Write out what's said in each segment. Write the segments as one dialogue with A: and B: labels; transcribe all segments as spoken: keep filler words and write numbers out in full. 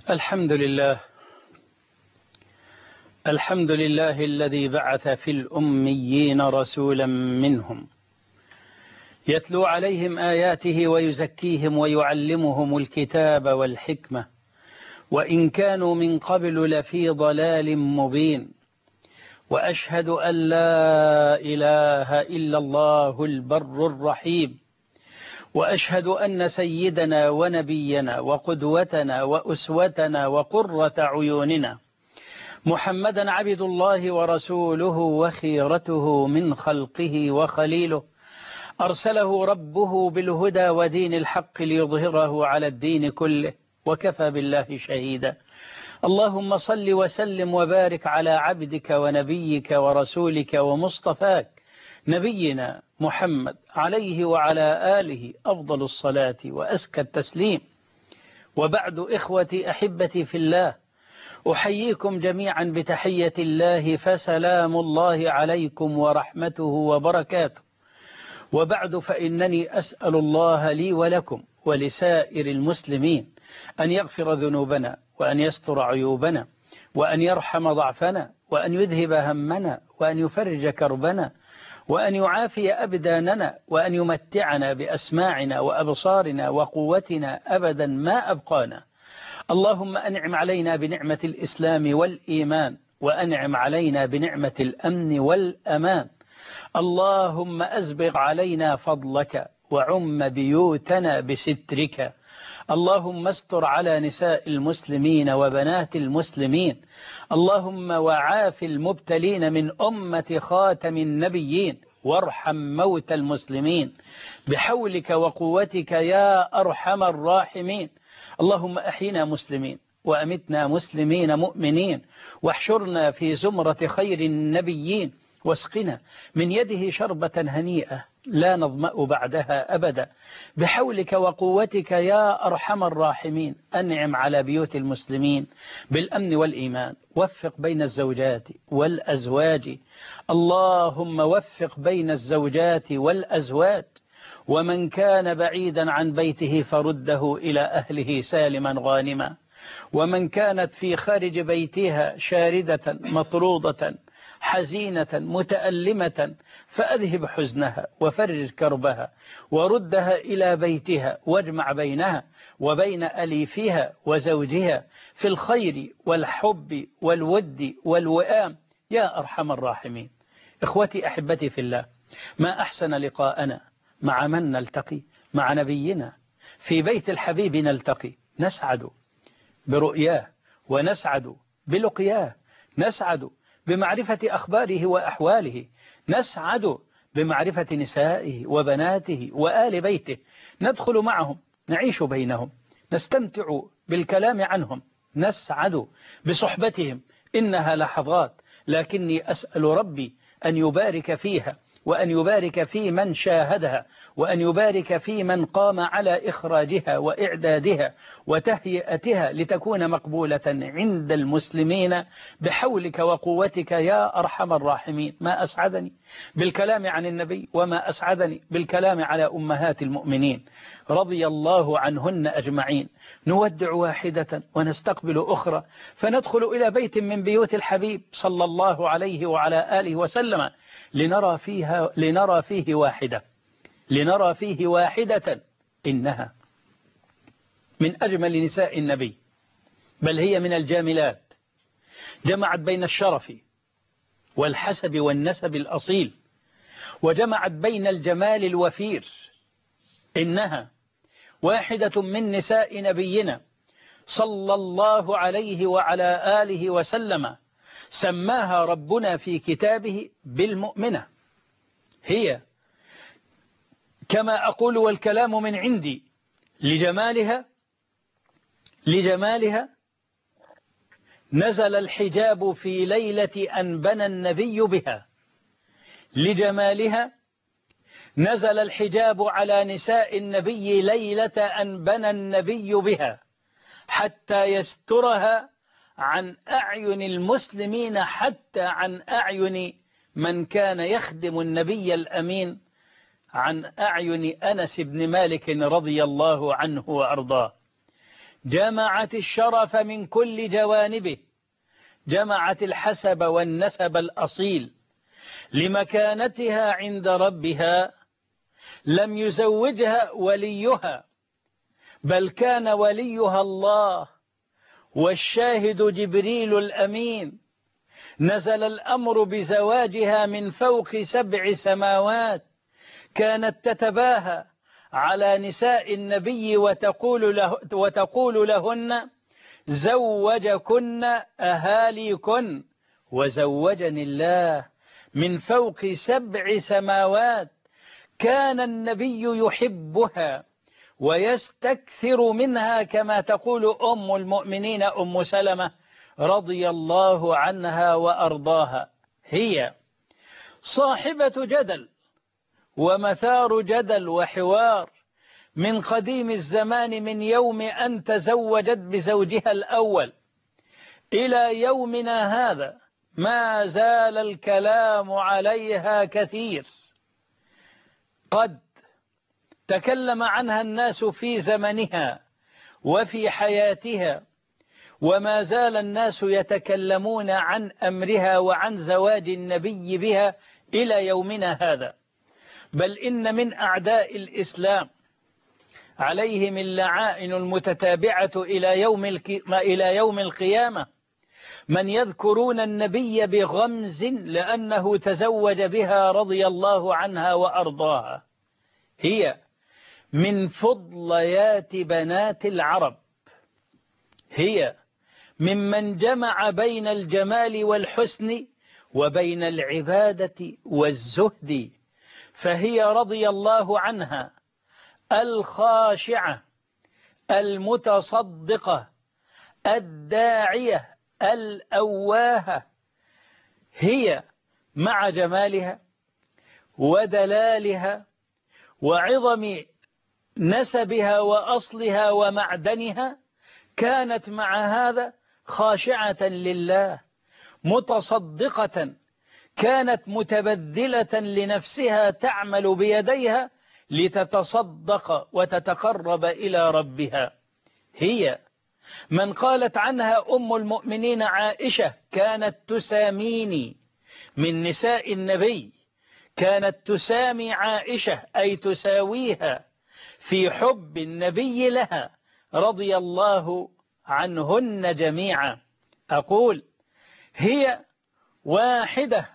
A: الحمد لله الحمد لله الذي بعث في الأميين رسولا منهم يتلو عليهم آياته ويزكيهم ويعلمهم الكتاب والحكمة وإن كانوا من قبل لفي ضلال مبين وأشهد أن لا إله إلا الله البر الرحيم وأشهد أن سيدنا ونبينا وقدوتنا وأسوتنا وقرة عيوننا محمدا عبد الله ورسوله وخيرته من خلقه وخليله أرسله ربه بالهدى ودين الحق ليظهره على الدين كله وكفى بالله شهيدا. اللهم صل وسلم وبارك على عبدك ونبيك ورسولك ومصطفاك نبينا محمد عليه وعلى آله أفضل الصلاة وأزكى التسليم. وبعد إخوتي أحبتي في الله، أحييكم جميعا بتحية الله فسلام الله عليكم ورحمته وبركاته. وبعد فإنني أسأل الله لي ولكم ولسائر المسلمين أن يغفر ذنوبنا وأن يستر عيوبنا وأن يرحم ضعفنا وأن يذهب همنا وأن يفرج كربنا وأن يعافي أبداننا وأن يمتعنا بأسماعنا وأبصارنا وقوتنا أبدا ما أبقانا. اللهم أنعم علينا بنعمة الإسلام والإيمان وأنعم علينا بنعمة الأمن والأمان. اللهم أسبغ علينا فضلك وعم بيوتنا بسترك. اللهم استر على نساء المسلمين وبنات المسلمين. اللهم وعاف المبتلين من أمة خاتم النبيين وارحم موتى المسلمين بحولك وقوتك يا أرحم الراحمين. اللهم أحينا مسلمين وأمتنا مسلمين مؤمنين واحشرنا في زمرة خير النبيين واسقنا من يده شربة هنيئة لا نظمأ بعدها أبدا بحولك وقوتك يا أرحم الراحمين. أنعم على بيوت المسلمين بالأمن والإيمان، وفق بين الزوجات والأزواج. اللهم وفق بين الزوجات والأزواج، ومن كان بعيدا عن بيته فرده إلى أهله سالما غانما، ومن كانت في خارج بيتها شاردة مطرودة حزينة متألمة فأذهب حزنها وفرج كربها وردها إلى بيتها واجمع بينها وبين أليفها وزوجها في الخير والحب والود والوئام يا أرحم الراحمين. إخوتي أحبتي في الله، ما أحسن لقاءنا مع من نلتقي مع نبينا في بيت الحبيب نلتقي، نسعد برؤياه ونسعد بلقياه، نسعد بمعرفة أخباره وأحواله، نسعد بمعرفة نسائه وبناته وآل بيته، ندخل معهم نعيش بينهم، نستمتع بالكلام عنهم، نسعد بصحبتهم. إنها لحظات لكني أسأل ربي أن يبارك فيها وأن يبارك في من شاهدها وأن يبارك في من قام على إخراجها وإعدادها وتهيئتها لتكون مقبولة عند المسلمين بحولك وقوتك يا أرحم الراحمين. ما أسعدني بالكلام عن النبي وما أسعدني بالكلام على أمهات المؤمنين رضي الله عنهن أجمعين. نودع واحدة ونستقبل أخرى فندخل إلى بيت من بيوت الحبيب صلى الله عليه وعلى آله وسلم لنرى فيها لنرى فيه واحدة لنرى فيه واحدة إنها من أجمل نساء النبي، بل هي من الجاملات، جمعت بين الشرف والحسب والنسب الأصيل، وجمعت بين الجمال الوفير. إنها واحدة من نساء نبينا صلى الله عليه وعلى آله وسلم، سماها ربنا في كتابه بالمؤمنة. هي كما أقول والكلام من عندي لجمالها لجمالها نزل الحجاب في ليلة أن بنى النبي بها. لجمالها نزل الحجاب على نساء النبي ليلة أن بنى النبي بها حتى يسترها عن أعين المسلمين، حتى عن أعين من كان يخدم النبي الأمين، عن أعين أنس بن مالك رضي الله عنه وأرضاه. جمعت الشرف من كل جوانبه، جمعت الحسب والنسب الأصيل لمكانتها عند ربها. لم يزوجها وليها، بل كان وليها الله، والشاهد جبريل الأمين. نزل الأمر بزواجها من فوق سبع سماوات، كانت تتباهى على نساء النبي وتقول, له وتقول لهن: زوجكن أهاليكن وزوجني الله من فوق سبع سماوات. كان النبي يحبها ويستكثر منها، كما تقول أم المؤمنين أم سلمة رضي الله عنها وأرضاها. هي صاحبة جدل ومثار جدل وحوار من قديم الزمان، من يوم أن تزوجت بزوجها الأول إلى يومنا هذا ما زال الكلام عليها كثير. قد تكلم عنها الناس في زمنها وفي حياتها، وما زال الناس يتكلمون عن أمرها وعن زواج النبي بها إلى يومنا هذا. بل إن من أعداء الإسلام عليهم اللعائن المتتابعة إلى يوم إلى يوم القيامة من يذكرون النبي بغمز لأنه تزوج بها رضي الله عنها وأرضاها. هي من فضليات بنات العرب، هي ممن جمع بين الجمال والحسن وبين العبادة والزهد. فهي رضي الله عنها الخاشعة المتصدقة الداعية الأواهة. هي مع جمالها ودلالها وعظم نسبها وأصلها ومعدنها، كانت مع هذا خاشعة لله متصدقة، كانت متبذلة لنفسها تعمل بيديها لتتصدق وتتقرب إلى ربها. هي من قالت عنها أم المؤمنين عائشة: كانت تساميني من نساء النبي، كانت تسامي عائشة أي تساويها في حب النبي لها رضي الله عنهن جميعا. أقول هي واحدة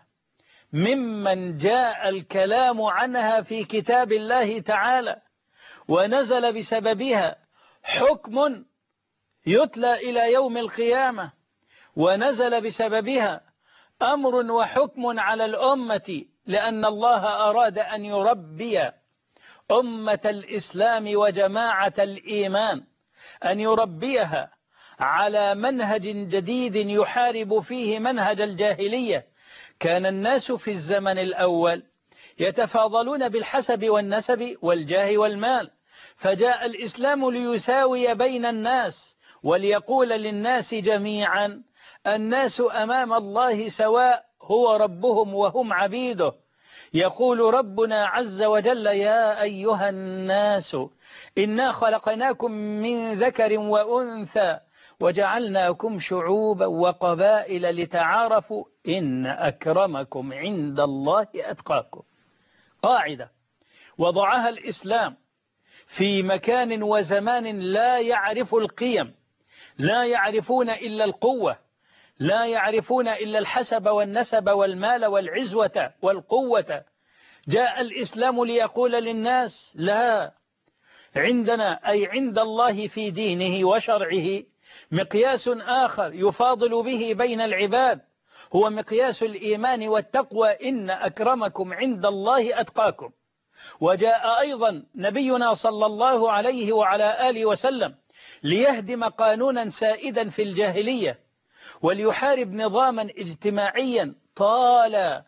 A: ممن جاء الكلام عنها في كتاب الله تعالى، ونزل بسببها حكم يتلى إلى يوم القيامة، ونزل بسببها أمر وحكم على الأمة، لأن الله أراد أن يربي أمة الإسلام وجماعة الإيمان، أن يربيها على منهج جديد يحارب فيه منهج الجاهلية. كان الناس في الزمن الأول يتفاضلون بالحسب والنسب والجاه والمال، فجاء الإسلام ليساوي بين الناس وليقول للناس جميعا: الناس أمام الله سواء، هو ربهم وهم عبيده. يقول ربنا عز وجل: يا أيها الناس إنا خلقناكم من ذكر وأنثى وجعلناكم شعوبا وقبائل لتعارفوا إن أكرمكم عند الله أتقاكم. قاعدة وضعها الإسلام في مكان وزمان لا يعرف القيم، لا يعرفون إلا القوة، لا يعرفون إلا الحسب والنسب والمال والعزوة والقوة. جاء الإسلام ليقول للناس: لا، عندنا أي عند الله في دينه وشرعه مقياس آخر يفاضل به بين العباد، هو مقياس الإيمان والتقوى: إن أكرمكم عند الله أتقاكم. وجاء أيضا نبينا صلى الله عليه وعلى آله وسلم ليهدم قانونا سائدا في الجاهلية، وليحارب نظاما اجتماعيا طال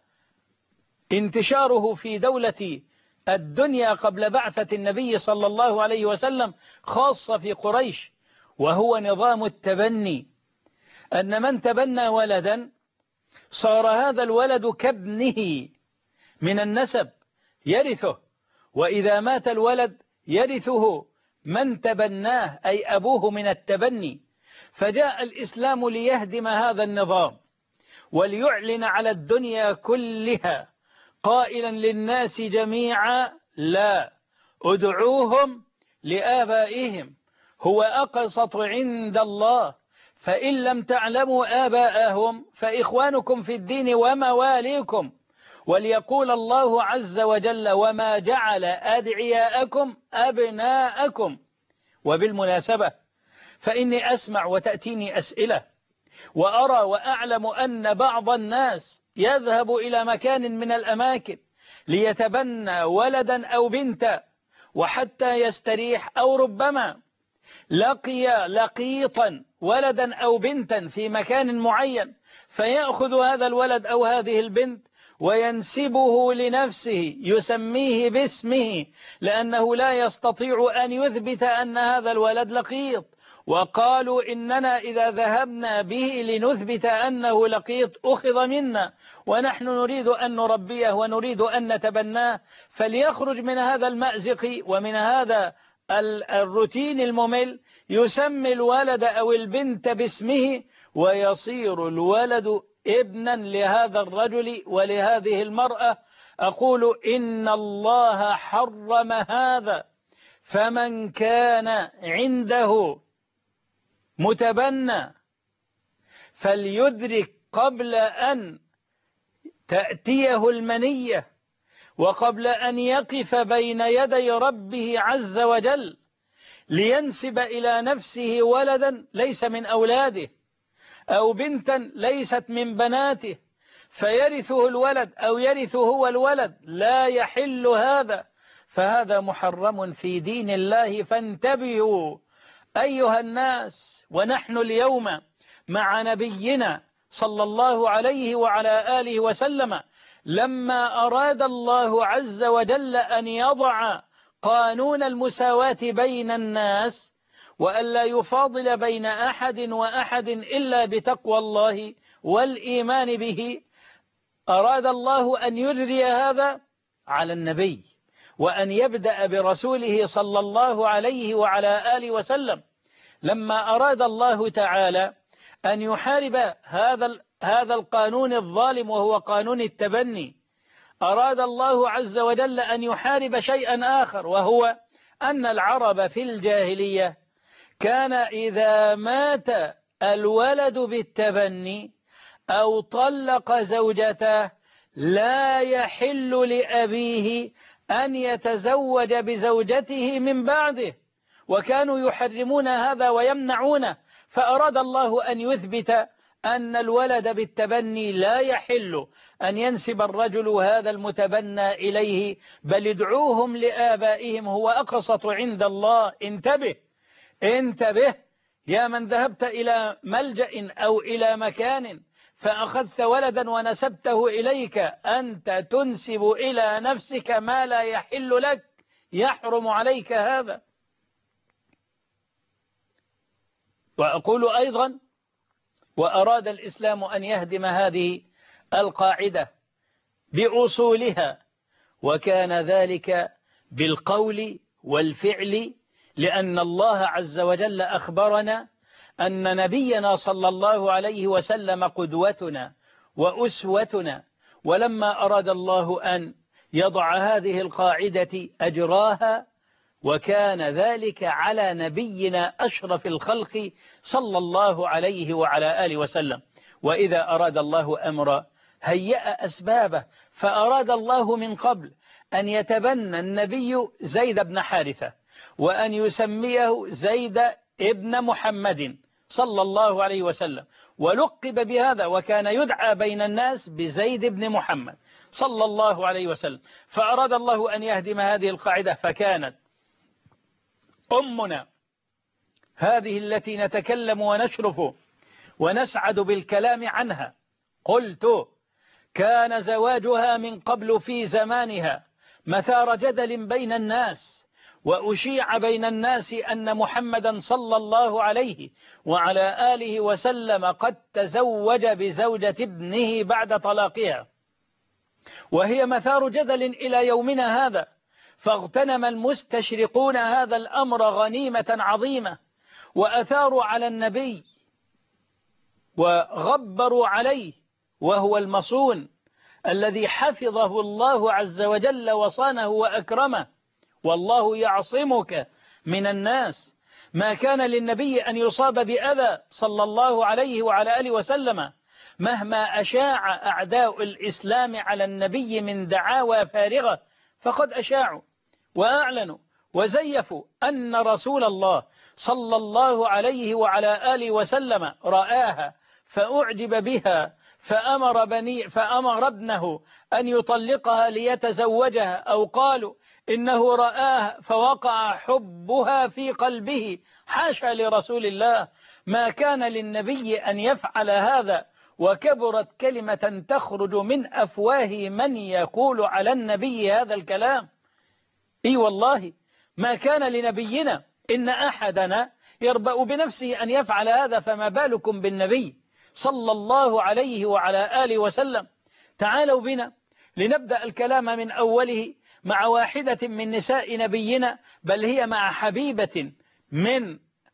A: انتشاره في دولة الدنيا قبل بعثة النبي صلى الله عليه وسلم، خاصة في قريش، وهو نظام التبني، أن من تبنى ولدا صار هذا الولد كابنه من النسب يرثه، وإذا مات الولد يرثه من تبناه أي أبوه من التبني. فجاء الإسلام ليهدم هذا النظام وليعلن على الدنيا كلها قائلا للناس جميعا: لا، ادعوهم لآبائهم هو أقسط عند الله، فإن لم تعلموا آباءهم فإخوانكم في الدين ومواليكم. وليقول الله عز وجل: وما جعل أدعياءكم أبناءكم. وبالمناسبة فإني أسمع وتأتيني أسئلة وأرى وأعلم أن بعض الناس يذهب إلى مكان من الأماكن ليتبنى ولدا أو بنتا وحتى يستريح، أو ربما لقي لقيطا ولدا أو بنتا في مكان معين فيأخذ هذا الولد أو هذه البنت وينسبه لنفسه، يسميه باسمه، لأنه لا يستطيع أن يثبت أن هذا الولد لقيط. وقالوا إننا إذا ذهبنا به لنثبت أنه لقيط أخذ منا، ونحن نريد أن نربيه ونريد أن نتبناه، فليخرج من هذا المأزق ومن هذا الروتين الممل، يسمي الولد أو البنت باسمه ويصير الولد ابنا لهذا الرجل ولهذه المرأة. أقول إن الله حرم هذا، فمن كان عنده متبنى فليدرك قبل أن تأتيه المنية وقبل أن يقف بين يدي ربه عز وجل لينسب إلى نفسه ولدا ليس من أولاده أو بنتا ليست من بناته فيرثه الولد أو يرث هو الولد، لا يحل هذا، فهذا محرم في دين الله. فانتبهوا أيها الناس، ونحن اليوم مع نبينا صلى الله عليه وعلى آله وسلم لما أراد الله عز وجل أن يضع قانون المساواة بين الناس وألا يفاضل بين أحد وأحد إلا بتقوى الله والإيمان به، أراد الله أن يجري هذا على النبي وأن يبدأ برسوله صلى الله عليه وعلى آله وسلم. لما أراد الله تعالى أن يحارب هذا هذا القانون الظالم وهو قانون التبني، أراد الله عز وجل أن يحارب شيئا آخر، وهو أن العرب في الجاهلية كان إذا مات الولد بالتبني أو طلق زوجته لا يحل لأبيه أن يتزوج بزوجته من بعده، وكانوا يحرمون هذا ويمنعونه. فأراد الله أن يثبت أن الولد بالتبني لا يحل أن ينسب الرجل هذا المتبنى إليه، بل ادعوهم لآبائهم هو أقسط عند الله. انتبه انتبه يا من ذهبت إلى ملجأ أو إلى مكان فأخذت ولدا ونسبته إليك، أنت تنسب إلى نفسك ما لا يحل لك، يحرم عليك هذا. وأقول أيضا وأراد الإسلام أن يهدم هذه القاعدة بأصولها، وكان ذلك بالقول والفعل، لأن الله عز وجل أخبرنا أن نبينا صلى الله عليه وسلم قدوتنا وأسوتنا، ولما أراد الله أن يضع هذه القاعدة أجراها، وكان ذلك على نبينا أشرف الخلق صلى الله عليه وعلى آله وسلم. وإذا أراد الله أمرا هيأ أسبابه، فأراد الله من قبل أن يتبنى النبي زيد بن حارثة وأن يسميه زيد ابن محمد صلى الله عليه وسلم، ولقب بهذا وكان يدعى بين الناس بزيد بن محمد صلى الله عليه وسلم. فأراد الله أن يهدم هذه القاعدة، فكانت أمنا هذه التي نتكلم ونشرف ونسعد بالكلام عنها، قلت كان زواجها من قبل في زمانها مثار جدل بين الناس، وأشيع بين الناس أن محمدا صلى الله عليه وعلى آله وسلم قد تزوج بزوجة ابنه بعد طلاقها، وهي مثار جدل إلى يومنا هذا. فاغتنم المستشرقون هذا الأمر غنيمة عظيمة، وأثاروا على النبي وغبروا عليه، وهو المصون الذي حفظه الله عز وجل وصانه وأكرمه، والله يعصمك من الناس. ما كان للنبي أن يصاب بأذى صلى الله عليه وعلى آله وسلم، مهما أشاع أعداء الإسلام على النبي من دعاوى فارغة، فقد أشاعوا وأعلنوا وزيفوا أن رسول الله صلى الله عليه وعلى آله وسلم رآها فأعجب بها، فأمر, بني فأمر ابنه أن يطلقها ليتزوجها، أو قالوا إنه رآها فوقع حبها في قلبه. حاشا لرسول الله، ما كان للنبي أن يفعل هذا، وكبرت كلمة تخرج من أفواه من يقول على النبي هذا الكلام. إي والله ما كان لنبينا، إن أحدنا يربأ بنفسه أن يفعل هذا، فما بالكم بالنبي صلى الله عليه وعلى آله وسلم. تعالوا بنا لنبدأ الكلام من أوله مع واحدة من نساء نبينا، بل هي مع حبيبة من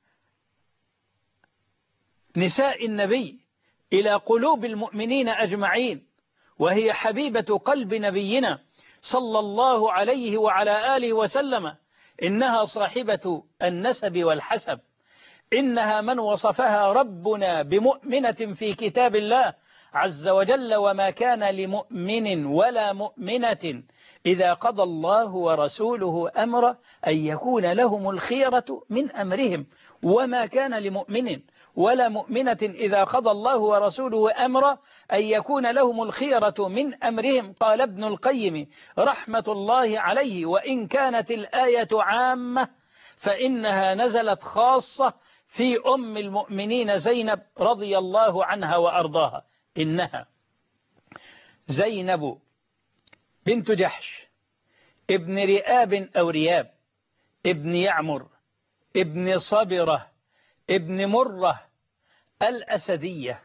A: نساء النبي إلى قلوب المؤمنين أجمعين، وهي حبيبة قلب نبينا صلى الله عليه وعلى آله وسلم. إنها صاحبة النسب والحسب، إنها من وصفها ربنا بمؤمنة في كتاب الله عز وجل: وما كان لمؤمن ولا مؤمنة إذا قضى الله ورسوله أمرا أن يكون لهم الخيرة من أمرهم. وما كان لمؤمن ولا مؤمنة إذا قضى الله ورسوله أمرا أن يكون لهم الخيرة من أمرهم. قال ابن القيم رحمة الله عليه: وإن كانت الآية عامة فإنها نزلت خاصة في أم المؤمنين زينب رضي الله عنها وأرضاها. إنها زينب بنت جحش ابن رئاب أو رياب ابن يعمر ابن صبرة ابن مرة الأسدية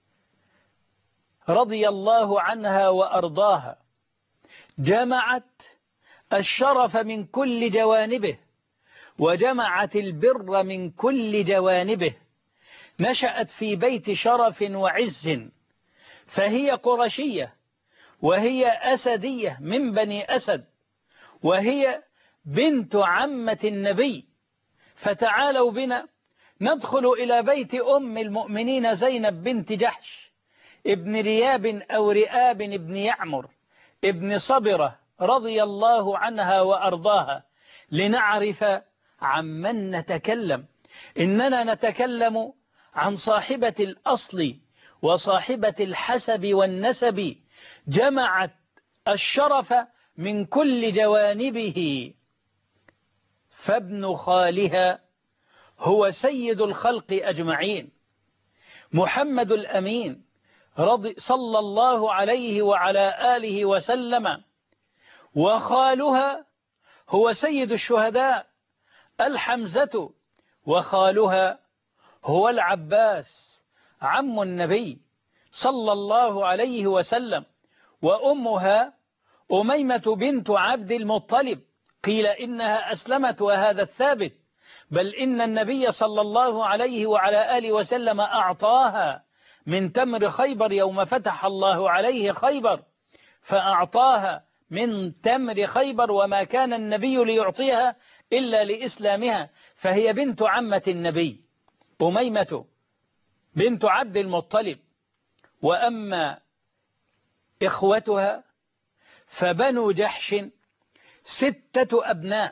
A: رضي الله عنها وأرضاها، جمعت الشرف من كل جوانبه، وجمعت البر من كل جوانبه. نشأت في بيت شرف وعز، فهي قرشية، وهي أسدية من بني أسد، وهي بنت عمة النبي. فتعالوا بنا ندخل إلى بيت أم المؤمنين زينب بنت جحش ابن رياب أو رئاب ابن يعمر ابن صبرة رضي الله عنها وأرضاها، لنعرف عمن نتكلم. إننا نتكلم عن صاحبة الأصل وصاحبة الحسب والنسب، جمعت الشرف من كل جوانبه. فابن خالها هو سيد الخلق أجمعين، محمد الأمين رضي صلى الله عليه وعلى آله وسلم. وخالها هو سيد الشهداء الحمزة، وخالها هو العباس عم النبي صلى الله عليه وسلم. وأمها أميمة بنت عبد المطلب، قيل إنها أسلمت وهذا الثابت، بل إن النبي صلى الله عليه وعلى آله وسلم أعطاها من تمر خيبر يوم فتح الله عليه خيبر، فأعطاها من تمر خيبر، وما كان النبي ليعطيها إلا لإسلامها، فهي بنت عمة النبي أميمة بنت عبد المطلب. وأما إخوتها فبنو جحش ستة أبناء،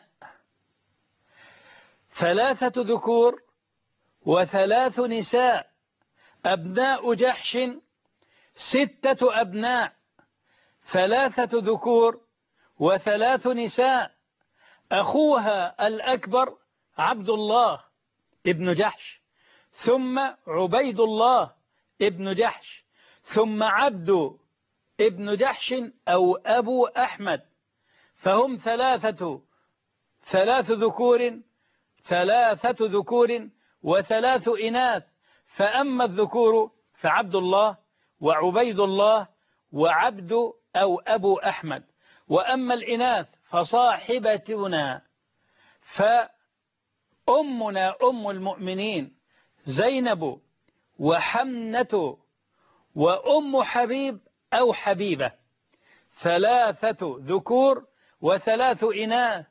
A: ثلاثة ذكور وثلاث نساء. أبناء جحش ستة أبناء، ثلاثة ذكور وثلاث نساء. أخوها الأكبر عبد الله ابن جحش، ثم عبيد الله ابن جحش، ثم عبد ابن جحش أو أبو أحمد. فهم ثلاثة ثلاث ذكور ثلاثة ذكور وثلاث إناث. فأما الذكور فعبد الله وعبيد الله وعبد أو أبو أحمد، وأما الإناث فصاحبتنا فأمنا أم المؤمنين زينب وحمنة وأم حبيب أو حبيبة، ثلاثة ذكور وثلاث إناث.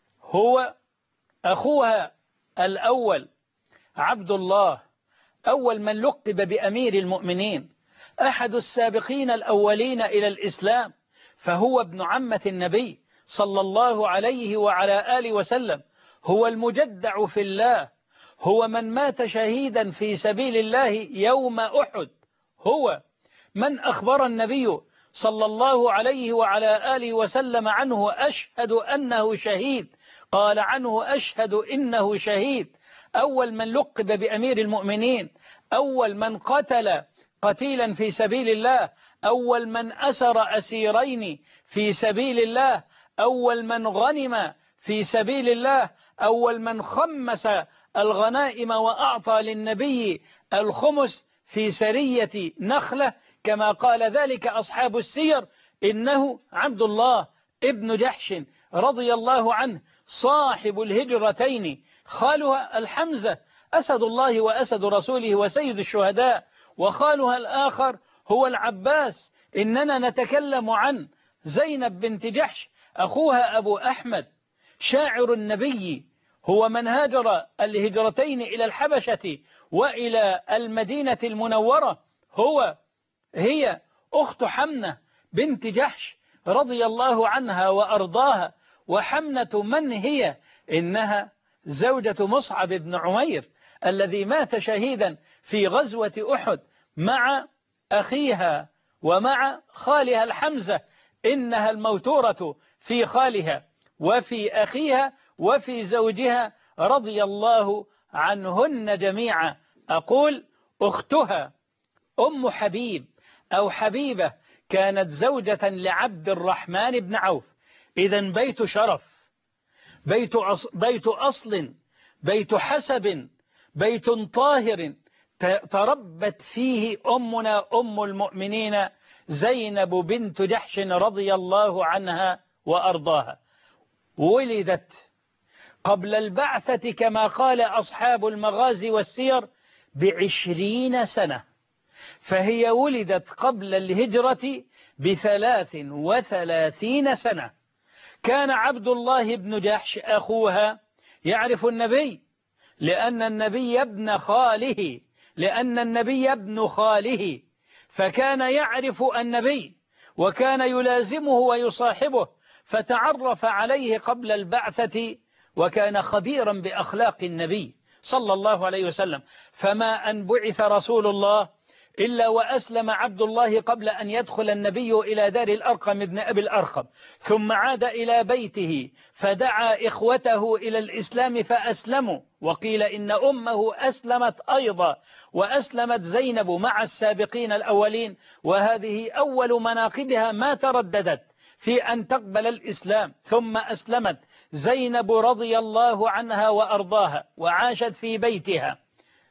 A: هو أخوها الأول عبد الله، أول من لقب بأمير المؤمنين، أحد السابقين الأولين إلى الإسلام، فهو ابن عمة النبي صلى الله عليه وعلى آله وسلم، هو المجدع في الله، هو من مات شهيدا في سبيل الله يوم أحد، هو من أخبر النبي صلى الله عليه وعلى آله وسلم عنه أشهد أنه شهيد، قال عنه أشهد إنه شهيد، أول من لقب بأمير المؤمنين، أول من قتل قتيلا في سبيل الله، أول من أسر أسيرين في سبيل الله، أول من غنم في سبيل الله، أول من خمس الغنائم وأعطى للنبي الخمس في سرية نخلة كما قال ذلك أصحاب السير، إنه عبد الله ابن جحش رضي الله عنه صاحب الهجرتين، خالها الحمزة أسد الله وأسد رسوله وسيد الشهداء، وخالها الآخر هو العباس. إننا نتكلم عن زينب بنت جحش، أخوها أبو أحمد شاعر النبي، هو من هاجر الهجرتين إلى الحبشة وإلى المدينة المنورة، هو هي أخت حمنة بنت جحش رضي الله عنها وأرضاها. وحمنة من هي؟ إنها زوجة مصعب بن عمير الذي مات شهيدا في غزوة أحد مع أخيها ومع خالها الحمزة، إنها الموتورة في خالها وفي أخيها وفي زوجها رضي الله عنهن جميعا. أقول أختها أم حبيب أو حبيبة كانت زوجة لعبد الرحمن بن عوف، إذن بيت شرف، بيت أصل, بيت أصل بيت حسب، بيت طاهر تربت فيه أمنا أم المؤمنين زينب بنت جحش رضي الله عنها وأرضاها. ولدت قبل البعثة كما قال أصحاب المغازي والسير بعشرين سنة، فهي ولدت قبل الهجرة بثلاث وثلاثين سنة. كان عبد الله بن جحش أخوها يعرف النبي لأن النبي ابن خاله لأن النبي ابن خاله فكان يعرف النبي وكان يلازمه ويصاحبه، فتعرف عليه قبل البعثة وكان خبيرا بأخلاق النبي صلى الله عليه وسلم. فما أن بعث رسول الله إلا وأسلم عبد الله قبل أن يدخل النبي إلى دار الأرقم ابن أبي الأرقم، ثم عاد إلى بيته فدعا إخوته إلى الإسلام فأسلموا، وقيل إن أمه أسلمت أيضا، وأسلمت زينب مع السابقين الأولين، وهذه أول مناقبها ما ترددت في أن تقبل الإسلام، ثم أسلمت زينب رضي الله عنها وأرضاها وعاشت في بيتها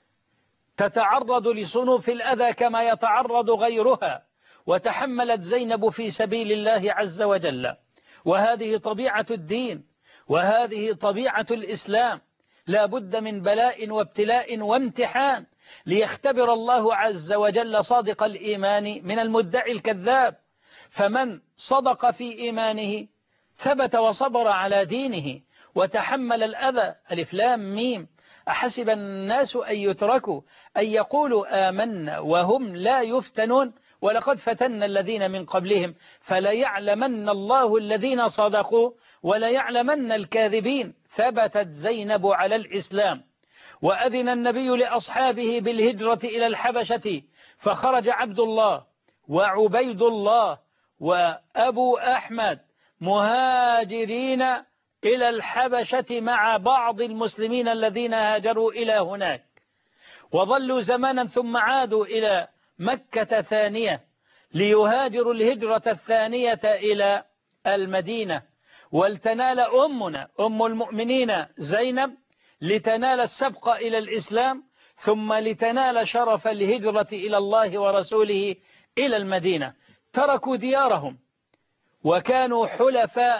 A: تتعرض لصنوف الأذى كما يتعرض غيرها، وتحملت زينب في سبيل الله عز وجل، وهذه طبيعة الدين وهذه طبيعة الإسلام، لا بد من بلاء وابتلاء وامتحان ليختبر الله عز وجل صادق الإيمان من المدعي الكذاب، فمن صدق في إيمانه ثبت وصبر على دينه وتحمل الأذى. ألف لام ميم، أحسب الناس أن يتركوا أن يقولوا آمنا وهم لا يفتنون ولقد فتنا الذين من قبلهم فليعلمن الله الذين صدقوا وليعلمن الكاذبين. ثبتت زينب على الإسلام، وأذن النبي لأصحابه بالهجرة إلى الحبشة، فخرج عبد الله وعبيد الله وأبو أحمد مهاجرين إلى الحبشة مع بعض المسلمين الذين هاجروا إلى هناك، وظلوا زمانا ثم عادوا إلى مكة ثانية ليهاجروا الهجرة الثانية إلى المدينة، ولتنال أمنا أم المؤمنين زينب لتنال السبق إلى الإسلام، ثم لتنال شرف الهجرة إلى الله ورسوله إلى المدينة. تركوا ديارهم وكانوا حلفاء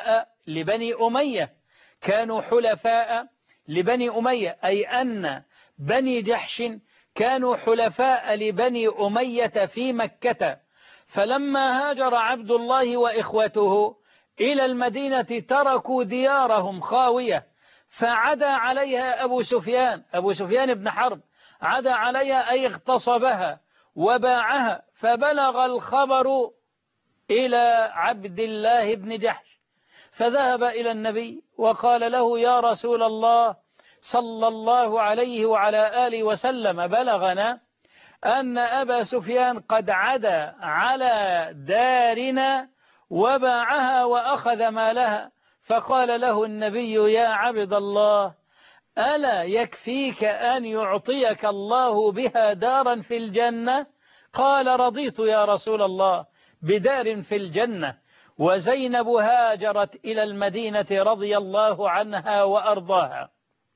A: لبني أمية، كانوا حلفاء لبني أمية، أي أن بني جحش كانوا حلفاء لبني أمية في مكة. فلما هاجر عبد الله وإخوته إلى المدينة تركوا ديارهم خاوية، فعدا عليها أبو سفيان أبو سفيان بن حرب، عدا عليها أي اغتصبها وباعها، فبلغ الخبر إلى عبد الله بن جحش، فذهب إلى النبي وقال له: يا رسول الله صلى الله عليه وعلى آله وسلم، بلغنا أن أبا سفيان قد عدا على دارنا وباعها وأخذ مالها. فقال له النبي: يا عبد الله، ألا يكفيك أن يعطيك الله بها دارا في الجنة؟ قال: رضيت يا رسول الله بدار في الجنة. وزينب هاجرت إلى المدينة رضي الله عنها وأرضاها.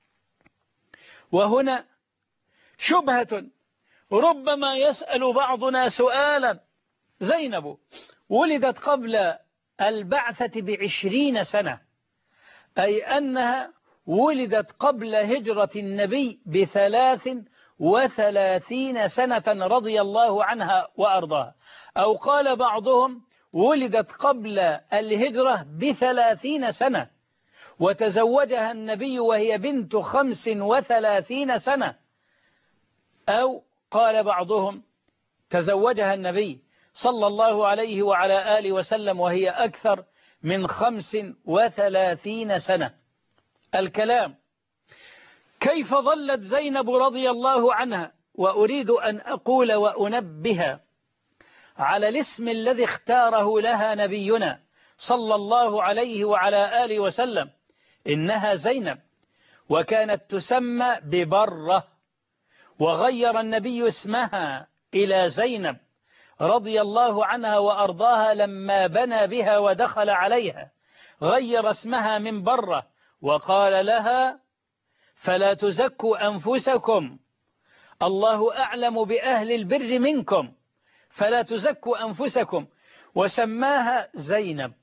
A: وهنا شبهة ربما يسأل بعضنا سؤالا: زينب ولدت قبل البعثة بعشرين سنة، أي أنها ولدت قبل هجرة النبي بثلاث وثلاثين سنة رضي الله عنها وأرضاها، أو قال بعضهم ولدت قبل الهجرة بثلاثين سنة، وتزوجها النبي وهي بنت خمس وثلاثين سنة، أو قال بعضهم تزوجها النبي صلى الله عليه وعلى آله وسلم وهي أكثر من خمس وثلاثين سنة. الكلام: كيف ظلت زينب رضي الله عنها؟ وأريد أن أقول وأنبه على الاسم الذي اختاره لها نبينا صلى الله عليه وعلى آله وسلم، إنها زينب، وكانت تسمى ببرة، وغير النبي اسمها إلى زينب رضي الله عنها وأرضاها لما بنى بها ودخل عليها، غير اسمها من برة وقال لها: فلا تزكوا أنفسكم، الله أعلم بأهل البر منكم، فلا تزكوا أنفسكم، وسماها زينب.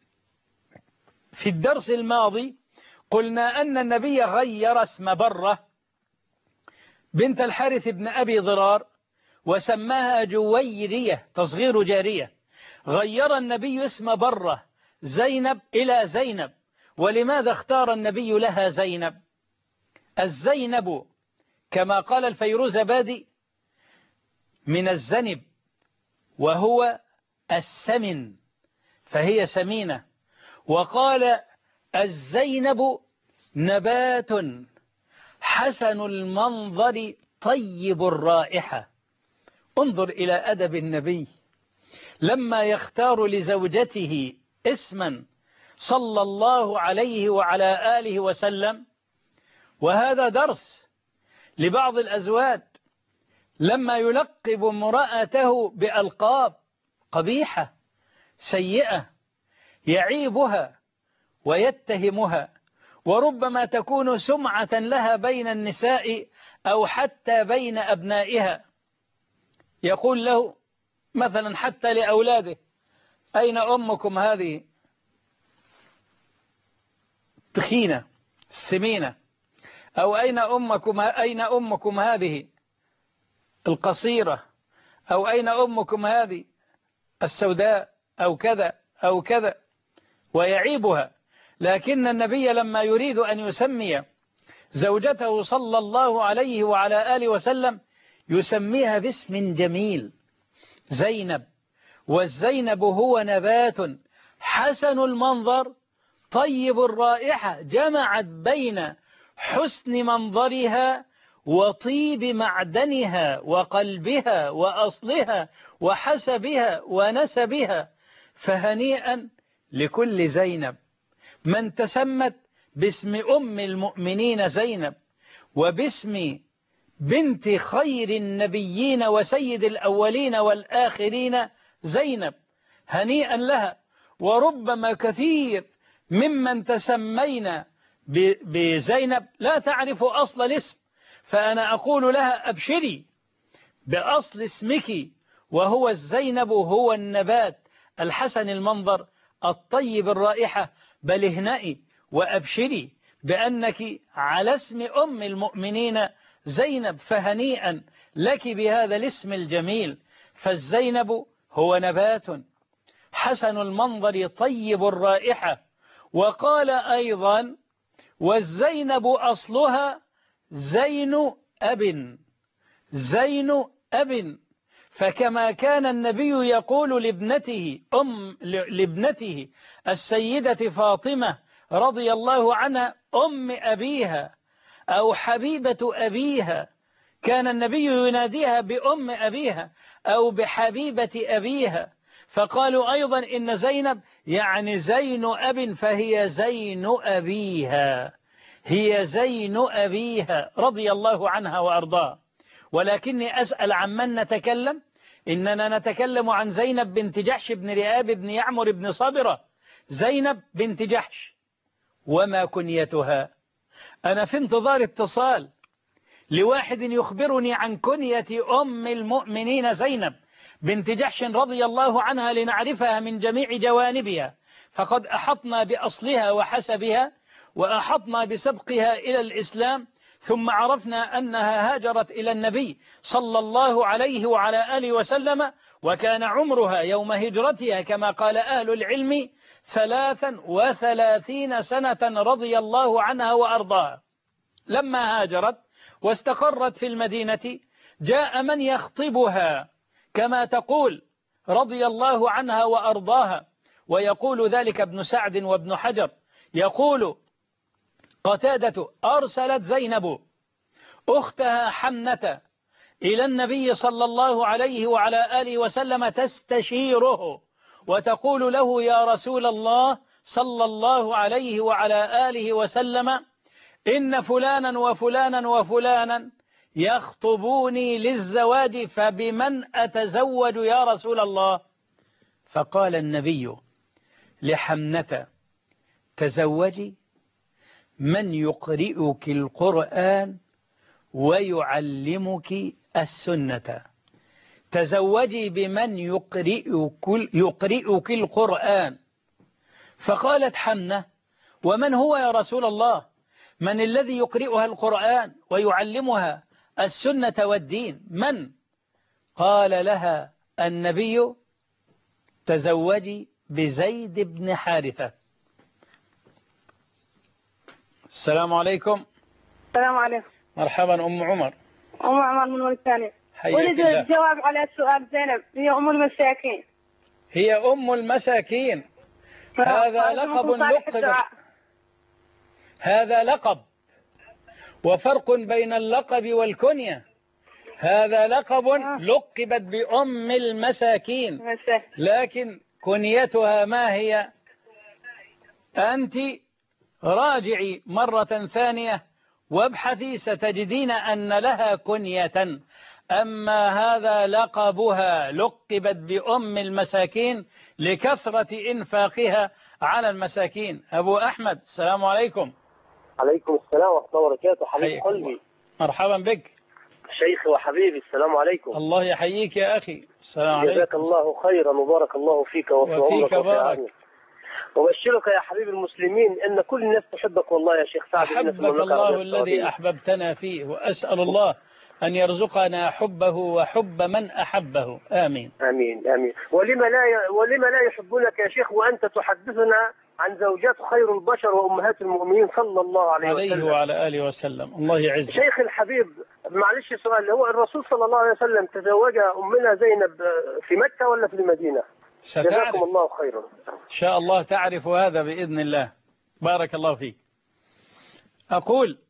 A: في الدرس الماضي قلنا أن النبي غير اسم برة بنت الحارث بن أبي ضرار وسماها جويرية، تصغير جارية. غير النبي اسم برة زينب إلى زينب. ولماذا اختار النبي لها زينب؟ الزينب كما قال الفيروزبادي من الزنب، وهو السمن، فهي سمينة. وقال الزينب نبات حسن المنظر طيب الرائحة. انظر إلى أدب النبي لما يختار لزوجته اسما صلى الله عليه وعلى آله وسلم. وهذا درس لبعض الأزواج لما يلقب امرأته بألقاب قبيحة سيئة يعيبها ويتهمها، وربما تكون سمعة لها بين النساء أو حتى بين أبنائها. يقول له مثلا حتى لأولاده: أين أمكم هذه تخينة السمينة؟ أو أين أمكم أين أمكم هذه القصيرة؟ أو أين أمكم هذه السوداء؟ أو كذا أو كذا، ويعيبها. لكن النبي لما يريد أن يسمي زوجته صلى الله عليه وعلى آله وسلم يسميها باسم جميل: زينب. والزينب هو نبات حسن المنظر طيب الرائحة، جمعت بين حسن منظرها وطيب معدنها وقلبها وأصلها وحسبها ونسبها. فهنيئا لكل زينب من تسمت باسم أم المؤمنين زينب، وباسم بنت خير النبيين وسيد الأولين والآخرين زينب، هنيئا لها. وربما كثير ممن تسمينا بزينب لا تعرف أصل الاسم، فأنا أقول لها: أبشري بأصل اسمك، وهو الزينب، هو النبات الحسن المنظر الطيب الرائحة. بل اهنئي وأبشري بأنك على اسم أم المؤمنين زينب، فهنيئا لك بهذا الاسم الجميل. فالزينب هو نبات حسن المنظر طيب الرائحة. وقال أيضا والزينب أصلها زين أب، زين أب. فكما كان النبي يقول لابنته أم لابنته السيدة فاطمة رضي الله عنها أم أبيها أو حبيبة أبيها، كان النبي يناديها بأم أبيها أو بحبيبة أبيها. فقالوا أيضا إن زينب يعني زين أب، فهي زين أبيها، هي زين أبيها رضي الله عنها وأرضاها. ولكني أسأل عمن نتكلم، إننا نتكلم عن زينب بنت جحش بن رئاب بن يعمر بن صبرة، زينب بنت جحش. وما كنيتها؟ أنا في انتظار اتصال لواحد يخبرني عن كنية أم المؤمنين زينب بنت جحش رضي الله عنها لنعرفها من جميع جوانبها. فقد أحطنا بأصلها وحسبها، وأحطنا بسبقها إلى الإسلام، ثم عرفنا أنها هاجرت إلى النبي صلى الله عليه وعلى آله وسلم، وكان عمرها يوم هجرتها كما قال أهل العلم ثلاثا وثلاثين سنة رضي الله عنها وأرضاها. لما هاجرت واستقرت في المدينة جاء من يخطبها كما تقول رضي الله عنها وأرضاها، ويقول ذلك ابن سعد وابن حجر. يقول قتادة أرسلت زينب أختها حمنة إلى النبي صلى الله عليه وعلى آله وسلم تستشيره وتقول له يا رسول الله صلى الله عليه وعلى آله وسلم إن فلانا وفلانا وفلانا يخطبوني للزواج، فبمن أتزوج يا رسول الله؟ فقال النبي لحمنة تزوجي من يقرئك القرآن ويعلمك السنة، تزوجي بمن يقرئك, يقرئك القرآن. فقالت حمنة ومن هو يا رسول الله؟ من الذي يقرئها القرآن ويعلمها السنة والدين؟ من؟ قال لها النبي تزوجي بزيد بن حارثة. السلام عليكم.
B: السلام عليكم.
A: مرحبا أم عمر.
B: أم عمر من موريتانيا. أريد الجواب على سؤال زينب، هي أم المساكين.
A: هي أم المساكين، هذا لقب لقب، هذا لقب، وفرق بين اللقب والكنية. هذا لقب لقبت بأم المساكين، لكن كنيتها ما هي؟ أنت راجعي مرة ثانية وابحثي ستجدين أن لها كنية. أما هذا لقبها، لقبت بأم المساكين لكثرة إنفاقها على المساكين. أبو أحمد السلام عليكم.
C: عليكم السلام ورحمة الله وبركاته. حبيب قلبي
A: مرحبا بك
C: شيخي وحبيبي. السلام عليكم.
A: الله يحييك يا أخي. السلام عليكم.
C: جزاك الله خيرا وبارك الله فيك وفي عمرك
A: بارك.
C: وبشرك يا حبيب المسلمين أن كل الناس تحبك والله يا شيخ سعد.
A: أحبك الله الذي أحببتنا فيه، وأسأل الله أن يرزقنا حبه وحب من أحبه. آمين
C: آمين آمين. ولما لا ي... ولما لا يحبونك يا شيخ وأنت تحدثنا عن زوجات خير البشر وأمهات المؤمنين صلى الله عليه وسلم
A: عليه وعلى آله وسلم. الله يعزك.
C: شيخ الحبيب معلش سؤال، هو الرسول صلى الله عليه وسلم تزوج أمنا زينب في مكة ولا في المدينة؟ جزاكم الله خيرا.
A: إن شاء الله تعرف هذا بإذن الله. بارك الله فيك. أقول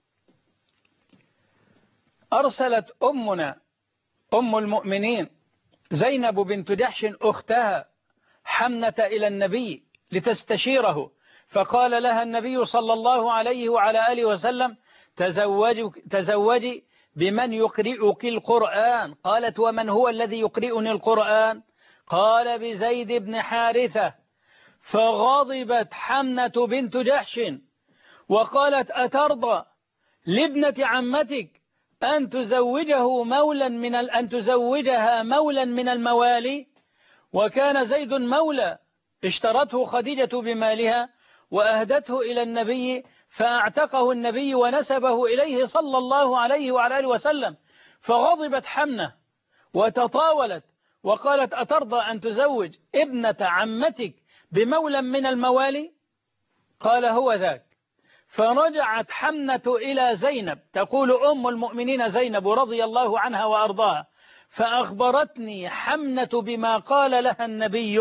A: أرسلت أمنا أم المؤمنين زينب بنت جحش أختها حمنة إلى النبي لتستشيره، فقال لها النبي صلى الله عليه وعلى آله وسلم تزوجي, تزوجي بمن يقرئك القرآن. قالت ومن هو الذي يقرئني القرآن؟ قال بزيد بن حارثة. فغضبت حمنة بنت جحش وقالت أترضى لابنة عمتك أن تزوجه مولا من ال... أن تزوجها مولا من الموالي؟ وكان زيد مولى اشترته خديجة بمالها، وأهدته إلى النبي فأعتقه النبي ونسبه إليه صلى الله عليه وعلى آله وسلم. فغضبت حمنة وتطاولت وقالت أترضى أن تزوج ابنة عمتك بمولى من الموالي؟ قال هو ذاك. فرجعت حمنة إلى زينب تقول أم المؤمنين زينب رضي الله عنها وأرضاها فأخبرتني حمنة بما قال لها النبي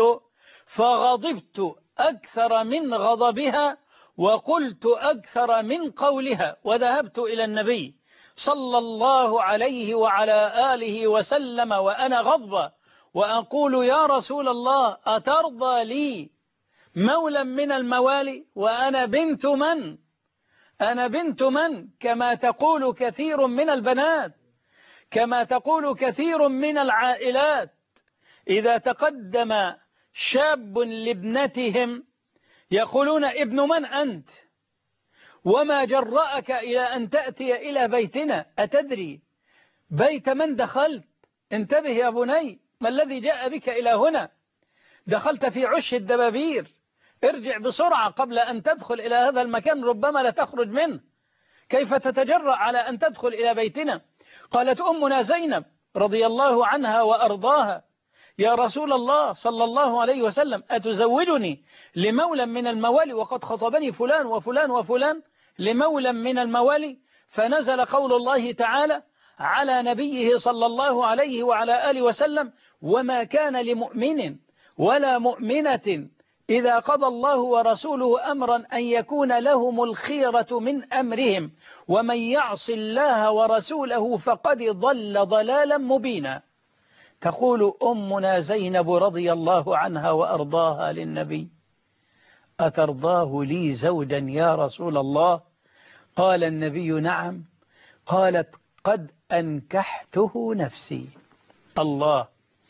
A: فغضبت أكثر من غضبها وقلت أكثر من قولها وذهبت إلى النبي صلى الله عليه وعلى آله وسلم وأنا غضبة وأقول يا رسول الله أترضى لي مولا من الموالي وأنا بنت من؟ أنا بنت من؟ كما تقول كثير من البنات، كما تقول كثير من العائلات إذا تقدم شاب لابنتهم يقولون ابن من أنت؟ وما جرأك إلى أن تأتي إلى بيتنا؟ أتدري بيت من دخلت؟ انتبه يا بني، ما الذي جاء بك إلى هنا؟ دخلت في عش الدبابير، ارجع بسرعة قبل أن تدخل إلى هذا المكان ربما لا تخرج منه. كيف تتجرأ على أن تدخل إلى بيتنا؟ قالت أمنا زينب رضي الله عنها وأرضاها يا رسول الله صلى الله عليه وسلم أتزوجني لمولى من الموالي وقد خطبني فلان وفلان وفلان لمولى من الموالي؟ فنزل قول الله تعالى على نبيه صلى الله عليه وعلى آله وسلم وما كان لمؤمن ولا مؤمنة إذا قضى الله ورسوله أمرا أن يكون لهم الخيرة من أمرهم ومن يعص الله ورسوله فقد ضل ضلالا مبينا. تقول أمنا زينب رضي الله عنها وأرضاها للنبي أترضاه لي زوجا يا رسول الله؟ قال النبي نعم. قالت قد أنكحته نفسي. الله،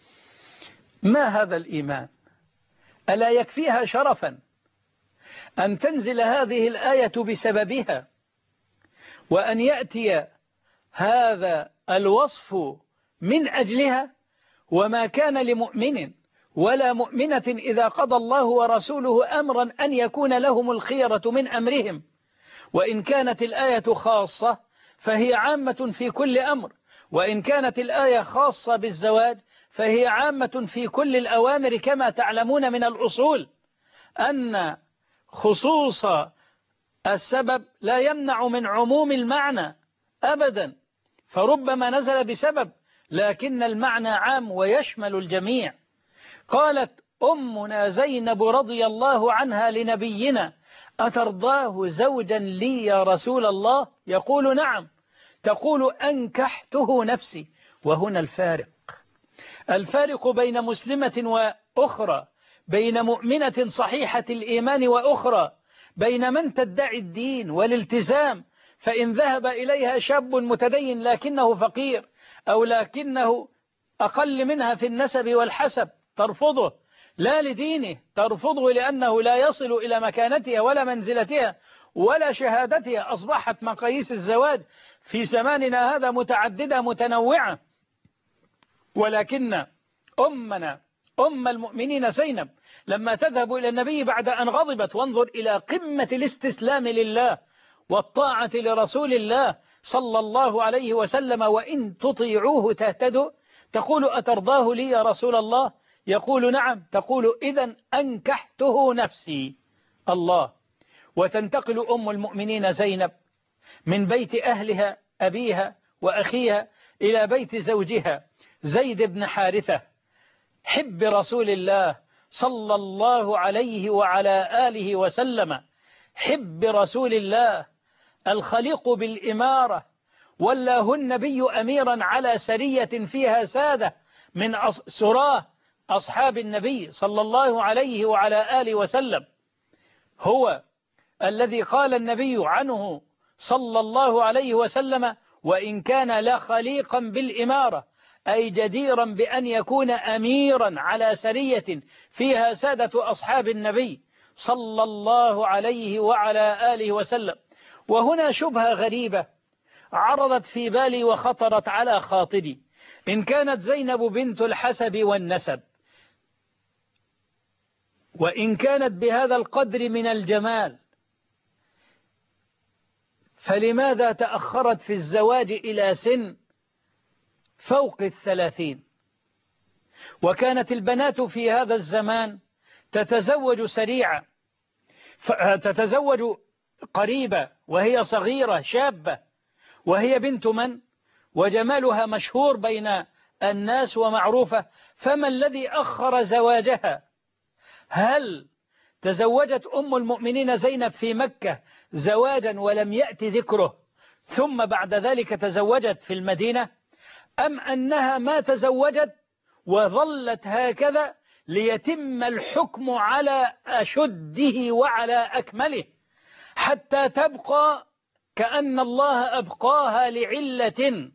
A: ما هذا الإيمان؟ ألا يكفيها شرفا أن تنزل هذه الآية بسببها وأن يأتي هذا الوصف من أجلها؟ وما كان لمؤمن ولا مؤمنة إذا قضى الله ورسوله أمرا أن يكون لهم الخيرة من أمرهم. وإن كانت الآية خاصة فهي عامة في كل أمر، وإن كانت الآية خاصة بالزواج فهي عامة في كل الأوامر، كما تعلمون من الأصول أن خصوص السبب لا يمنع من عموم المعنى أبدا، فربما نزل بسبب لكن المعنى عام ويشمل الجميع. قالت أمنا زينب رضي الله عنها لنبينا أترضاه زوجا لي يا رسول الله؟ يقول نعم. تقول أنكحته نفسي. وهنا الفارق، الفارق بين مسلمة وأخرى، بين مؤمنة صحيحة الإيمان وأخرى، بين من تدعي الدين والالتزام فإن ذهب إليها شاب متدين لكنه فقير أو لكنه أقل منها في النسب والحسب ترفضه، لا لدينه، ترفضه لأنه لا يصل إلى مكانتها ولا منزلتها ولا شهادتها. أصبحت مقاييس الزواج في زماننا هذا متعددة متنوعة، ولكن أمنا أم المؤمنين زينب لما تذهب إلى النبي بعد أن غضبت، وانظر إلى قمة الاستسلام لله والطاعة لرسول الله صلى الله عليه وسلم وإن تطيعوه تهتدوا، تقول أترضاه لي يا رسول الله؟ يقول نعم. تقول إذن أنكحته نفسي. الله. وتنتقل أم المؤمنين زينب من بيت أهلها أبيها وأخيها إلى بيت زوجها زيد بن حارثة حب رسول الله صلى الله عليه وعلى آله وسلم، حب رسول الله الخليق بالإمارة، ولاه النبي أميرا على سرية فيها سادة من سراه أصحاب النبي صلى الله عليه وعلى آله وسلم. هو الذي قال النبي عنه صلى الله عليه وسلم وإن كان لخليقا بالإمارة، أي جديرا بأن يكون أميرا على سرية فيها سادة أصحاب النبي صلى الله عليه وعلى آله وسلم. وهنا شبهة غريبة عرضت في بالي وخطرت على خاطري. إن كانت زينب بنت الحسب والنسب وإن كانت بهذا القدر من الجمال فلماذا تأخرت في الزواج إلى سن فوق الثلاثين؟ وكانت البنات في هذا الزمان تتزوج سريعا، تتزوج قريبة وهي صغيرة شابة، وهي بنت من؟ وجمالها مشهور بين الناس ومعروفة، فما الذي أخر زواجها؟ هل تزوجت أم المؤمنين زينب في مكة زواجا ولم يأتي ذكره ثم بعد ذلك تزوجت في المدينة، أم أنها ما تزوجت وظلت هكذا ليتم الحكم على أشده وعلى أكمله حتى تبقى كأن الله أبقاها لعلة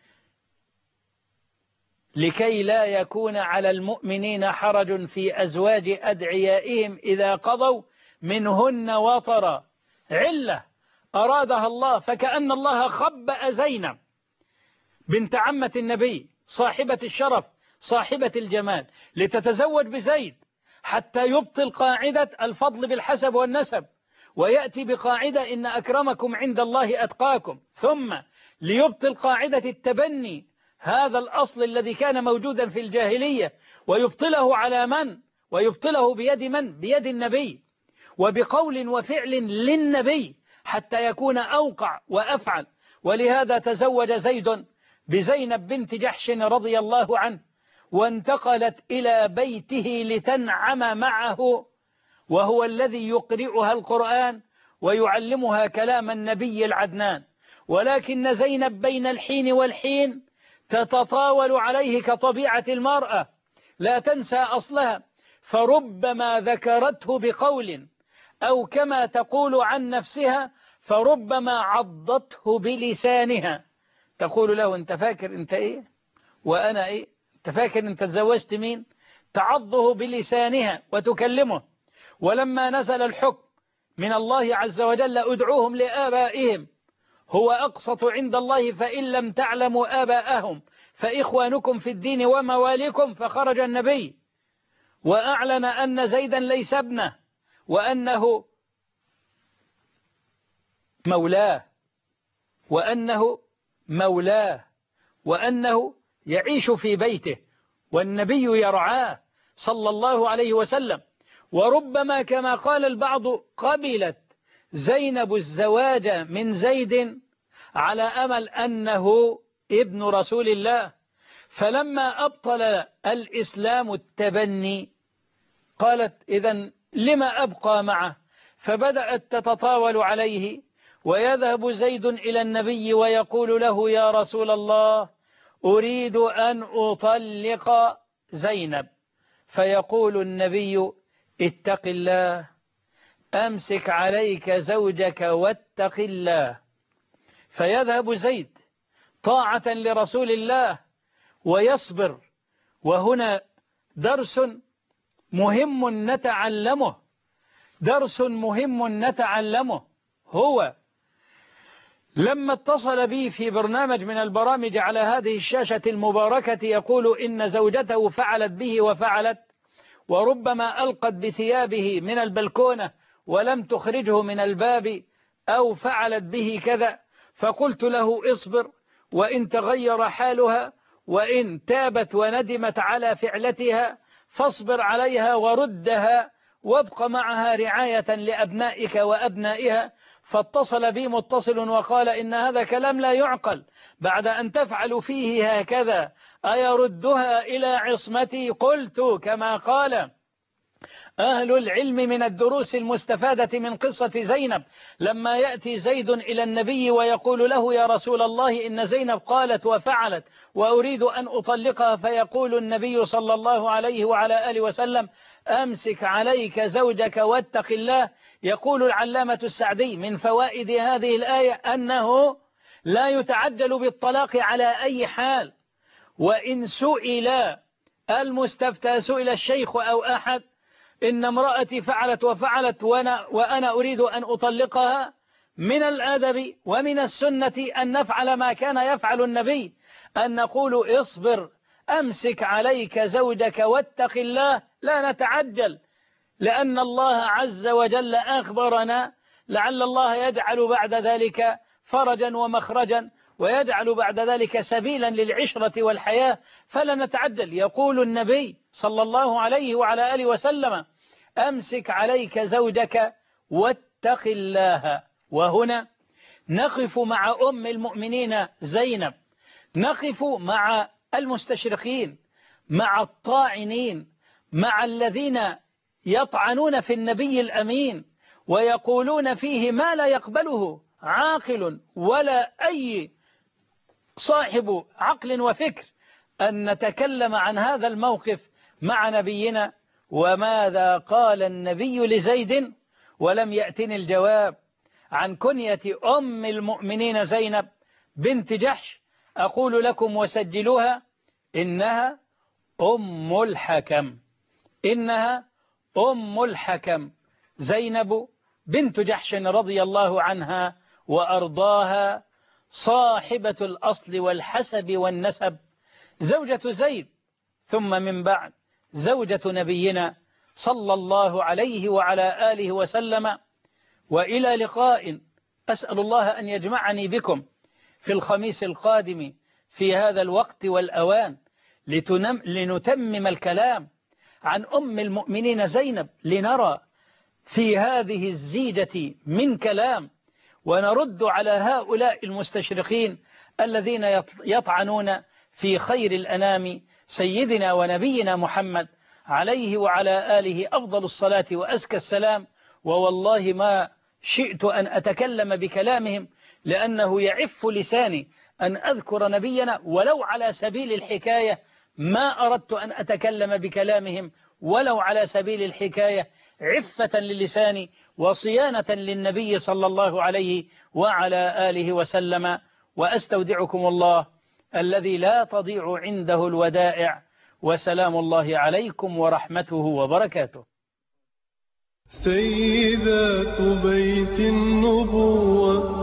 A: لكي لا يكون على المؤمنين حرج في أزواج أدعيائهم إذا قضوا منهن وطرا، علة أرادها الله، فكأن الله خبأ زينب بنت عمة النبي صاحبة الشرف صاحبة الجمال لتتزوج بزيد حتى يبطل قاعدة الفضل بالحسب والنسب ويأتي بقاعدة إن أكرمكم عند الله أتقاكم، ثم ليبطل قاعدة التبني هذا الأصل الذي كان موجودا في الجاهلية ويبطله على من؟ ويبطله بيد من؟ بيد النبي وبقول وفعل للنبي حتى يكون أوقع وأفعل. ولهذا تزوج زيد بزينب بنت جحش رضي الله عنه وانتقلت إلى بيته لتنعم معه، وهو الذي يقرئها القرآن ويعلمها كلام النبي العدنان. ولكن زينب بين الحين والحين تتطاول عليه كطبيعة المرأة، لا تنسى أصلها، فربما ذكرته بقول أو كما تقول عن نفسها فربما عضته بلسانها، تقول له أنت فاكر أنت إيه وأنا إيه، أنت فاكر أنت تزوجت مين، تعضه بلسانها وتكلمه. ولما نزل الحكم من الله عز وجل ادعوهم لآبائهم هو أقسط عند الله فإن لم تعلموا آباءهم فإخوانكم في الدين ومواليكم، فخرج النبي وأعلن أن زيدا ليس ابنه وأنه مولاه وأنه مولاه وأنه يعيش في بيته والنبي يرعاه صلى الله عليه وسلم. وربما كما قال البعض قبلت زينب الزواج من زيد على أمل أنه ابن رسول الله، فلما أبطل الإسلام التبني قالت إذن لما أبقى معه، فبدأت تتطاول عليه ويذهب زيد إلى النبي ويقول له يا رسول الله أريد أن أطلق زينب، فيقول النبي اتق الله أمسك عليك زوجك واتق الله، فيذهب زيد طاعة لرسول الله ويصبر. وهنا درس مهم نتعلمه، درس مهم نتعلمه. هو لما اتصل بي في برنامج من البرامج على هذه الشاشة المباركة يقول إن زوجته فعلت به وفعلت، وربما ألقت بثيابه من البلكونة ولم تخرجه من الباب أو فعلت به كذا، فقلت له اصبر، وإن تغير حالها وإن تابت وندمت على فعلتها فاصبر عليها وردها وابق معها رعاية لأبنائك وأبنائها. فاتصل بي متصل وقال إن هذا كلام لا يعقل، بعد أن تفعل فيه هكذا أيردها إلى عصمتي؟ قلت كما قال أهل العلم من الدروس المستفادة من قصة زينب، لما يأتي زيد إلى النبي ويقول له يا رسول الله إن زينب قالت وفعلت وأريد أن أطلقها، فيقول النبي صلى الله عليه وعلى آله وسلم أمسك عليك زوجك واتق الله. يقول العلامة السعدي من فوائد هذه الآية أنه لا يتعجل بالطلاق على أي حال، وإن سئل المستفتى سئل الشيخ أو أحد إن امرأتي فعلت وفعلت وأنا, وأنا أريد أن أطلقها، من الأدب ومن السنة أن نفعل ما كان يفعل النبي، أن نقول اصبر أمسك عليك زوجك واتق الله، لا نتعجل لأن الله عز وجل أخبرنا لعل الله يجعل بعد ذلك فرجا ومخرجا ويجعل بعد ذلك سبيلا للعشرة والحياة، فلا نتعجل. يقول النبي صلى الله عليه وعلى آله وسلم: أمسك عليك زوجك واتق الله. وهنا نقف مع أم المؤمنين زينب، نقف مع المستشرقين، مع الطاعنين، مع الذين يطعنون في النبي الأمين ويقولون فيه ما لا يقبله عاقل ولا أي صاحب عقل وفكر، أن نتكلم عن هذا الموقف مع نبينا. وماذا قال النبي لزيد؟ ولم يأتني الجواب عن كنية أم المؤمنين زينب بنت جحش، أقول لكم وسجلوها: إنها أم الحكم، إنها أم الحكم زينب بنت جحش رضي الله عنها وأرضاها، صاحبة الأصل والحسب والنسب، زوجة زيد، ثم من بعد زوجة نبينا صلى الله عليه وعلى آله وسلم. وإلى لقاء أسأل الله أن يجمعني بكم في الخميس القادم في هذا الوقت والأوان لنتمم الكلام عن أم المؤمنين زينب، لنرى في هذه الزيجة من كلام، ونرد على هؤلاء المستشرقين الذين يطعنون في خير الأنام سيدنا ونبينا محمد عليه وعلى آله أفضل الصلاة وأزكى السلام. ووالله ما شئت أن أتكلم بكلامهم، لأنه يعف لساني أن أذكر نبينا ولو على سبيل الحكاية، ما أردت أن أتكلم بكلامهم ولو على سبيل الحكاية، عفة للساني وصيانة للنبي صلى الله عليه وعلى آله وسلم. وأستودعكم الله الذي لا تضيع عنده الودائع، وسلام الله عليكم ورحمته وبركاته.
D: سيدات بيت النبوة